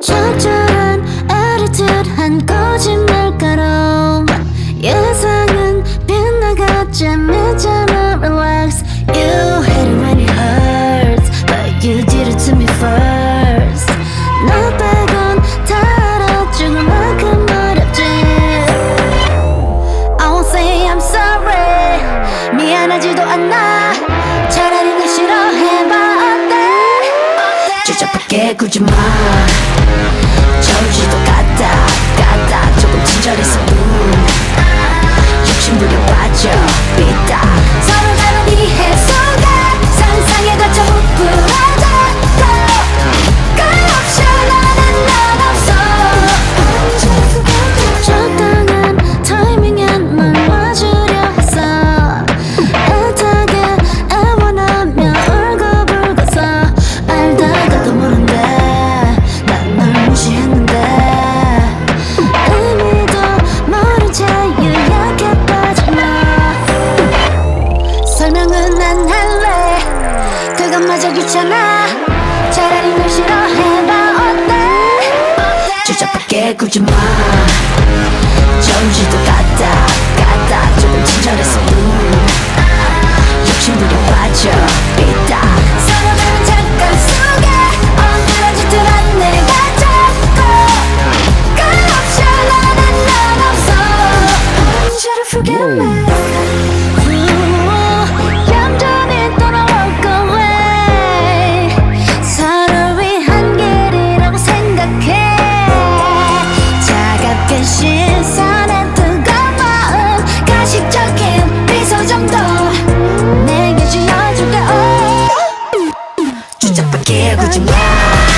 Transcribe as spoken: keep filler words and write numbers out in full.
적절한 attitude한 거짓말가로 예상은 빗나갔지 않잖아. Relax, you hate it when it hurts, but you did it to me first. 너 빼곤 다 알아 죽을 만큼 어렵지. I won't say I'm sorry, 미안하지도 않아. 차라리 날 싫어해봐. 어때? 주저밖에 굴지 마. 저지도 까다 까다 조금 친절했을 뿐. 욕심부려 빠져 삐딱 서로 다른 이해 속에 상상에 갇혀 부풀어져도 끝없이 나는 넌 없어. 적당한 타이밍엔 널 와주려 했어. 애타게 애원하며 울고불고서 알다가도 모른대 난 널 무시했는데. 의미도 모른 채 유약해 빠져나. 설명은 안 할래 그것마저 귀찮아. 차라리 널 싫어해봐. 어때? 주저밖에 굴지 마. 저지도 까다 까다 조금 친절했을 뿐. 욕심부려 빠져 삐딱 서로 다른 잠깐 속에 엉그러진 듯한 내가 자꾸 끝없이 나는 넌 없어. Try to forget me. 얌전히 돌아올 거왜. 서로 위한 길이라고 생각해. 차갑게 신선한 뜨거운 마음 가식적인 미소 정도 내게 지어줄게. oh. 주저밖에 굴지 마.